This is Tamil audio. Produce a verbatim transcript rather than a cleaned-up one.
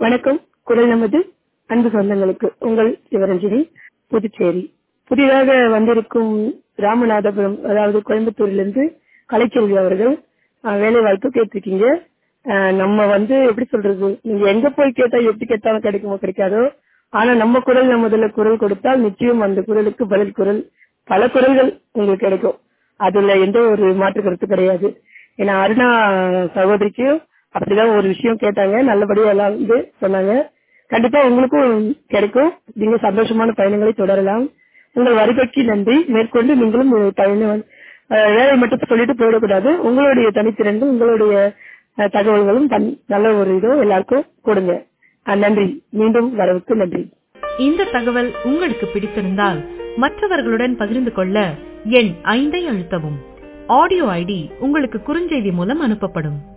வணக்கம். குரல் நமது அன்பு சொந்தங்களுக்கு உங்கள் சிவரஞ்சனி, புதுச்சேரி. புதிதாக வந்திருக்கும் ராமநாதபுரம், அதாவது கோயம்புத்தூரிலிருந்து கலைச்செல்வி அவர்கள் வேலை வாய்ப்பு கேட்டிருக்கீங்க. நம்ம வந்து எப்படி சொல்றது, நீங்க எங்க போய் கேட்டா எப்படி கேட்டாலும் கிடைக்குமோ கிடைக்காதோ, ஆனா நம்ம குரல் நமதுல குரல் கொடுத்தால் நிச்சயம் அந்த குரலுக்கு பதில் குரல், பல குரல்கள் உங்களுக்கு கிடைக்கும். அதுல எந்த ஒரு மாற்று கருத்து கிடையாது. ஏன்னா அருணா சகோதரிக்கும் அப்படிதான் ஒரு விஷயம் கேட்டாங்க, நல்லபடியா எல்லாம் வந்து சொன்னாங்க. கண்டிப்பா உங்களுக்கும் கிடைக்கும். நீங்க சந்தோஷமான பயணங்களை தொடரலாம். உங்கள் வருகைக்கு நன்றி. மேற்கொண்டு நீங்களும் பயணம் வேலை மட்டும் சொல்லிட்டு போயிடக்கூடாது. உங்களுடைய தனித்திறன், உங்களுடைய தகவல்களும் நல்ல ஒரு இதோ எல்லாருக்கும் கொடுங்க. நன்றி. மீண்டும் வரவுக்கு நன்றி. இந்த தகவல் உங்களுக்கு பிடித்திருந்தால் மற்றவர்களுடன் பகிர்ந்து கொள்ள எண் ஐந்தை அழுத்தவும். ஆடியோ ஐடி உங்களுக்கு குறுஞ்செய்தி மூலம் அனுப்பப்படும்.